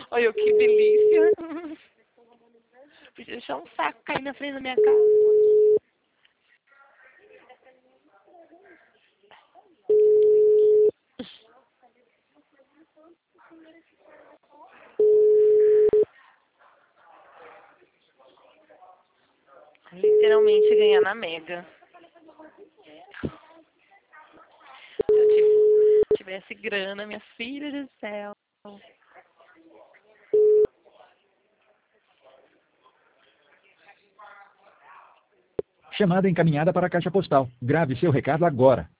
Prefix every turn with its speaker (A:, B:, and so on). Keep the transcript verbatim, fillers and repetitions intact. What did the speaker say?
A: Olha, que delícia. Podia deixar um saco cair na frente da minha casa. Literalmente ganhar na Mega. Se eu tivesse grana, minha filha do céu.
B: Chamada encaminhada para a caixa postal. Grave seu recado agora.